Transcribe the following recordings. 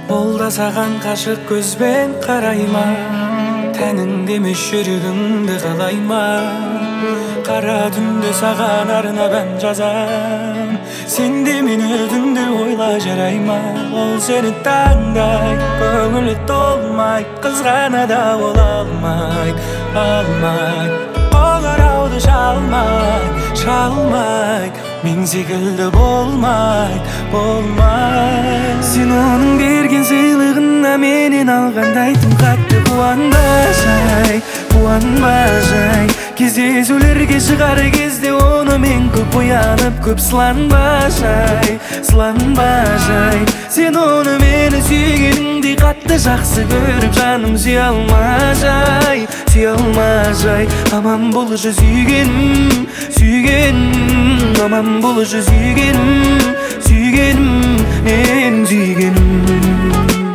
Ол да саған қашық көзбен қарайма, тәніңде емес жүрегіңді қалайма. Қара түнде саған арнап ән жазам, сен де мені түнде ойла жарайма. Ол сені таңдай, көңілі толмай, қызғана да ол алмай. Ол арауды шалмай, мен секілді болмай. Сен оның берген сыйлығына менен алғандай тым қатты қуанба жай. Кездесулерге шығар кезде оны мен көп оянып, көп сыланба жай. Сен оны мені сүйгеніңдей қатты жақсы көріп, жаным сүйе алма жай. Аман болшы сүйгенім, аман болшы сүйгенім, мен сүйгенім.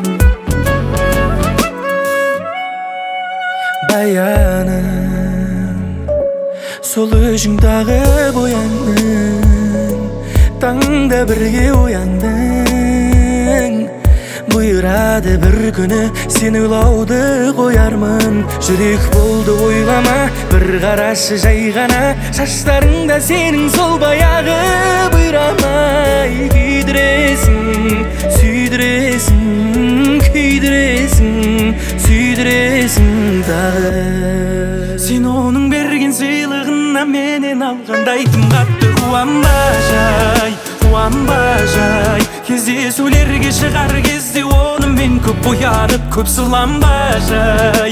Баяным, сол өзің тағып ояндың, таңда бірге ояндың. Бұйырады бір күні сен ойлауды қоярмын. Жүрек болды ойлама, бір қарашы жай ғана. Шаштарыңда сенің сол баяғы бұйрамай. Сүйдіресің тағы. Сен оның берген сыйлығына менен алғандай тым қатты қуанба жай. Кездесулерге шығар кезде оны мен көп оянып, көп сыланба жай.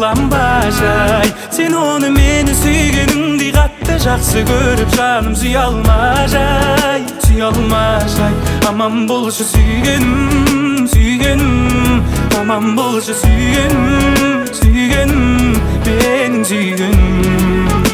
Сен оны мені сүйгеніңдей қатты жақсы көріп, жаным сүйе алма жай. Аман болшы сүйгенім, аман болшы сүйгенім, менің сүйгенім.